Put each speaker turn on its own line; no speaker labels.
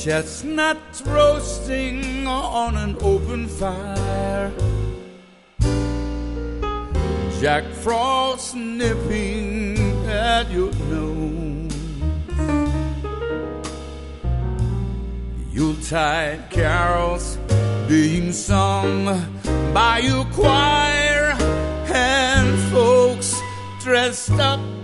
Chestnuts roasting on an open fire, Jack Frost nipping at your nose, Yuletide carols being sung by your choir, and folks dressed up